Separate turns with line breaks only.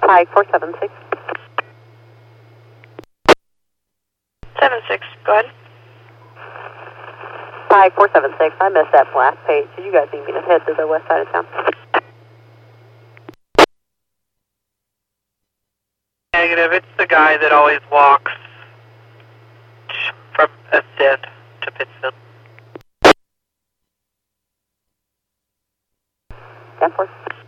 Pike 476.
76, go ahead.
Pike 476, I missed that last page. So you guys need me to head to the west side of town.
Negative, it's the guy that always walks from Ascend to Pittsfield.
10-4.